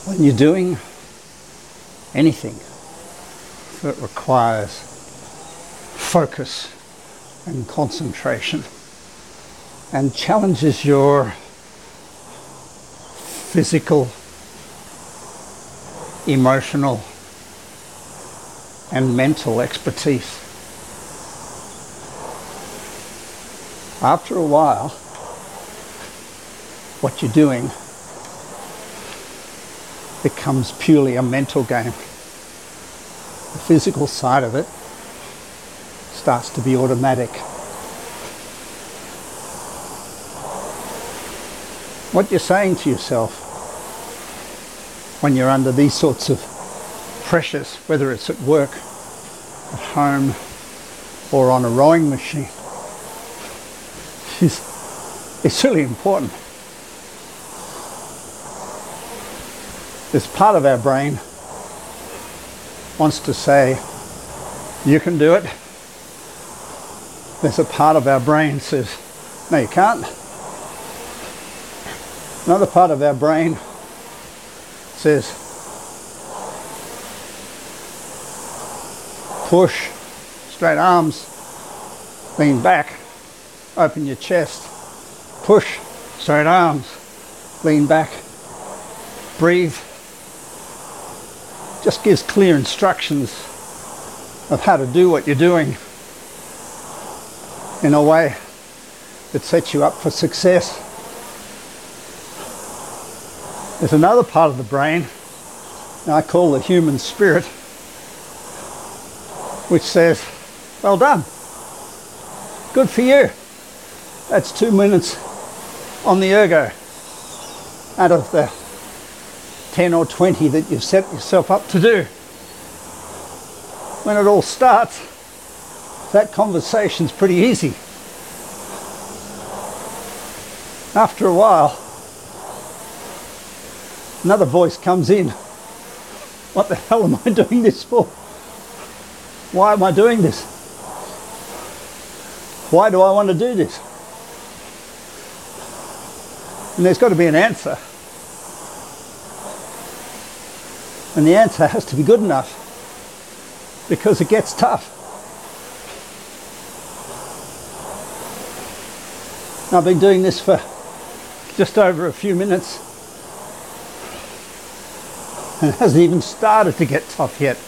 When you're doing anything that requires focus and concentration and challenges your physical, emotional, and mental expertise, after a while, what you're doing becomes purely a mental game. The physical side of it starts to be automatic. What you're saying to yourself when you're under these sorts of pressures, whether it's at work, at home, or on a rowing machine, it's really important. This part of our brain wants to say, you can do it. There's a part of our brain says, no, you can't. Another part of our brain says, push, straight arms, lean back, open your chest, push, straight arms, lean back, breathe. Just gives clear instructions of how to do what you're doing in a way that sets you up for success. There's another part of the brain I call the human spirit, which says, well done, good for you. That's 2 minutes on the ergo out of the 10 or 20 that you've set yourself up to do. When it all starts, that conversation's pretty easy. After a while, another voice comes in. What the hell am I doing this for? Why am I doing this? Why do I want to do this? And there's got to be an answer. And the answer has to be good enough, because it gets tough. I've been doing this for just over a few minutes, and it hasn't even started to get tough yet.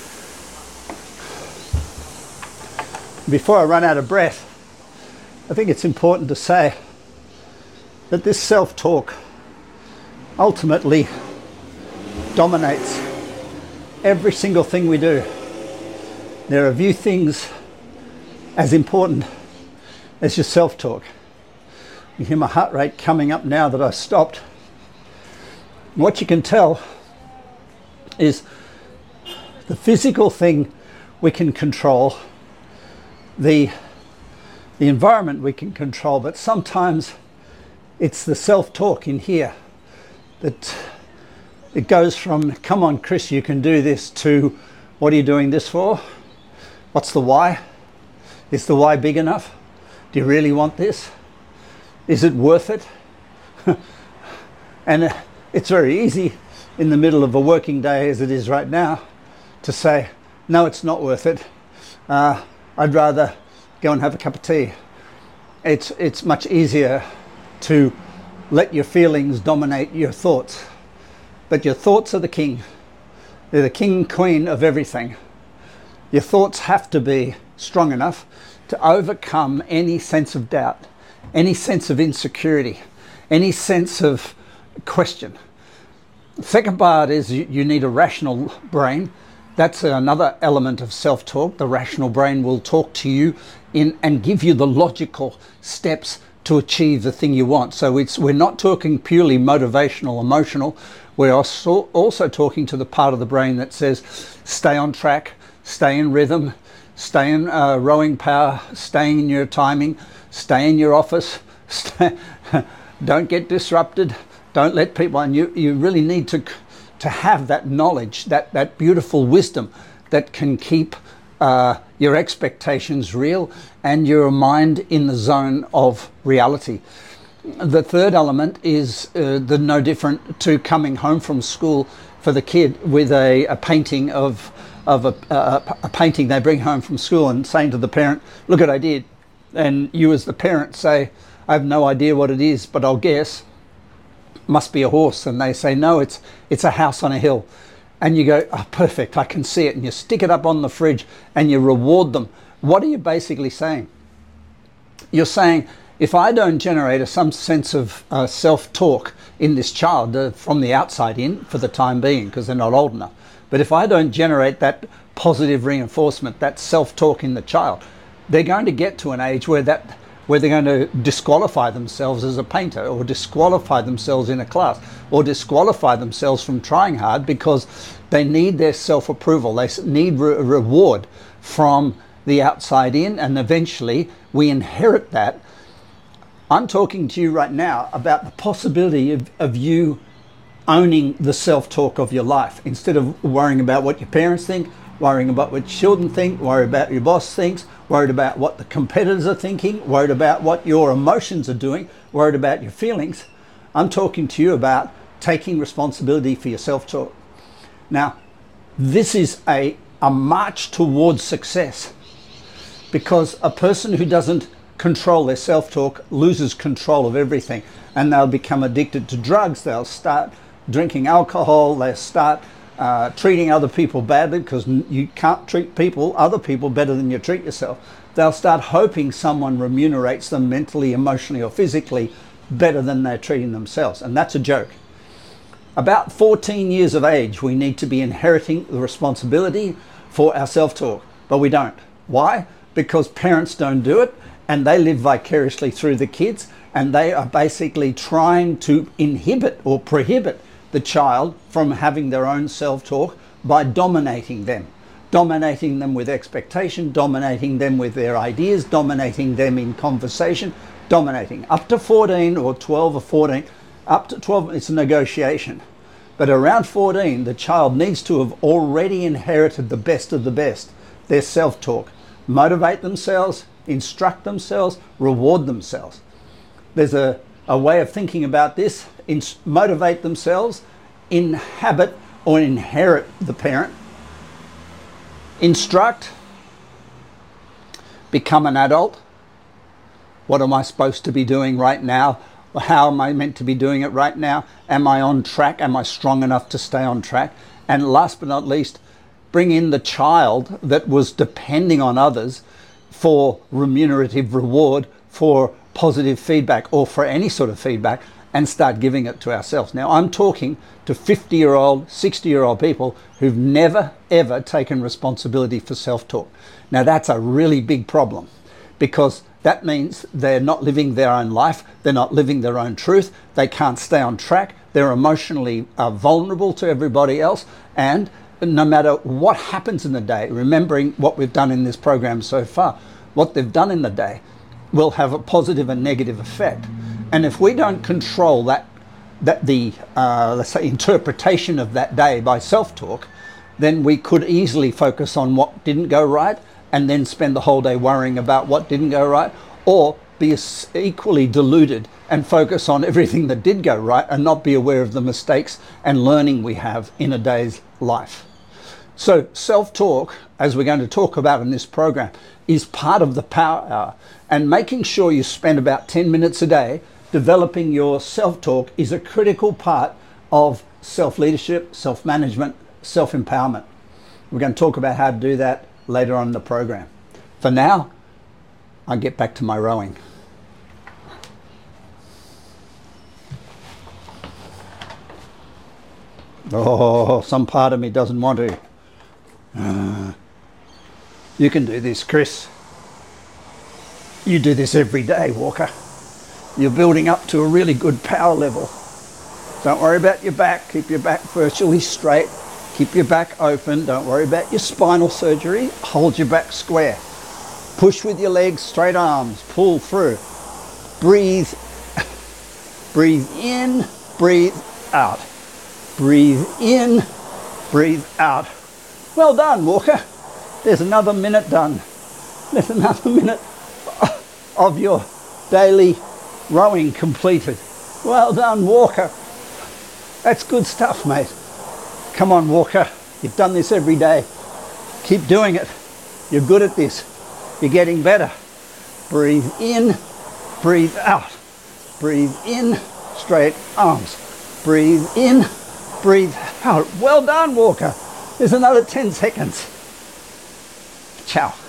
Before I run out of breath, I think it's important to say that this self-talk ultimately dominates every single thing we do. There are few things as important as your self-talk. You hear my heart rate coming up now that I've stopped. What you can tell is the physical thing we can control, the environment we can control, but sometimes it's the self-talk in here that it goes from, come on Chris, you can do this, to, what are you doing this for? What's the why? Is the why big enough? Do you really want this? Is it worth it? And it's very easy in the middle of a working day as it is right now to say, no, it's not worth it. I'd rather go and have a cup of tea. It's much easier to let your feelings dominate your thoughts. But your thoughts are the king. They're the king and queen of everything. Your thoughts have to be strong enough to overcome any sense of doubt, any sense of insecurity, any sense of question. The second part is you need a rational brain. That's another element of self-talk. The rational brain will talk to you and give you the logical steps to achieve the thing you want. So we're not talking purely motivational, emotional. We're also talking to the part of the brain that says, stay on track, stay in rhythm, stay in rowing power, stay in your timing, stay in your office, don't get disrupted, don't let people, and you really need to have that knowledge, that beautiful wisdom that can keep your expectations real and your mind in the zone of reality. The third element is the no different to coming home from school for the kid with a painting of a painting they bring home from school and saying to the parent, look what I did. And you as the parent say, I have no idea what it is, but I'll guess. Must be a horse. And they say, no, it's a house on a hill. And you go, oh, perfect, I can see it. And you stick it up on the fridge and you reward them. What are you basically saying? You're saying, if I don't generate some sense of self-talk in this child from the outside in for the time being, because they're not old enough, but if I don't generate that positive reinforcement, that self-talk in the child, they're going to get to an age where they're going to disqualify themselves as a painter, or disqualify themselves in a class, or disqualify themselves from trying hard because they need their self-approval. They need reward from the outside in, and eventually we inherit that. I'm talking to you right now about the possibility of you owning the self-talk of your life, instead of worrying about what your parents think, worrying about what children think, worried about your boss thinks, worried about what the competitors are thinking, worried about what your emotions are doing, worried about your feelings. I'm talking to you about taking responsibility for your self-talk. Now, this is a march towards success, because a person who doesn't control their self-talk loses control of everything, and they'll become addicted to drugs, they'll start drinking alcohol, they'll start treating other people badly, because you can't treat other people better than you treat yourself. They'll start hoping someone remunerates them mentally, emotionally, or physically better than they're treating themselves, and that's a joke. About 14 years of age, we need to be inheriting the responsibility for our self-talk, but we don't. Why? Because parents don't do it, and they live vicariously through the kids, and they are basically trying to inhibit or prohibit the child from having their own self-talk by dominating them with expectation, dominating them with their ideas, dominating them in conversation, dominating. Up to 14 or 12 or 14, up to 12, it's a negotiation. But around 14, the child needs to have already inherited the best of the best, their self-talk. Motivate themselves, instruct themselves, reward themselves. There's a way of thinking about this. Motivate themselves, inhabit or inherit the parent, instruct, become an adult. What am I supposed to be doing right now? How am I meant to be doing it right now? Am I on track? Am I strong enough to stay on track? And last but not least, bring in the child that was depending on others for remunerative reward, for positive feedback, or for any sort of feedback, and start giving it to ourselves. Now, I'm talking to 50-year-old, 60-year-old people who've never, ever taken responsibility for self-talk. Now, that's a really big problem, because that means they're not living their own life, they're not living their own truth, they can't stay on track, they're emotionally vulnerable to everybody else, and no matter what happens in the day, remembering what we've done in this program so far, what they've done in the day will have a positive and negative effect. And if we don't control let's say, interpretation of that day by self-talk, then we could easily focus on what didn't go right and then spend the whole day worrying about what didn't go right, or be equally deluded and focus on everything that did go right and not be aware of the mistakes and learning we have in a day's life. So self-talk, as we're going to talk about in this program, is part of the Power Hour. And making sure you spend about 10 minutes a day developing your self-talk is a critical part of self-leadership, self-management, self-empowerment. We're going to talk about how to do that later on in the program. For now, I'll get back to my rowing. Oh, some part of me doesn't want to. You can do this, Chris. You do this every day, Walker. You're building up to a really good power level. Don't worry about your back. Keep your back virtually straight. Keep your back open. Don't worry about your spinal surgery. Hold your back square. Push with your legs, straight arms. Pull through. Breathe. Breathe in, breathe out. Breathe in, breathe out. Well done, Walker. There's another minute done. There's another minute of your daily Rowing completed. Well done, Walker. That's good stuff, mate. Come on, Walker. You've done this every day. Keep doing it. You're good at this. You're getting better. Breathe in, breathe out. Breathe in, straight arms. Breathe in, breathe out. Well done, Walker. There's another 10 seconds. Ciao.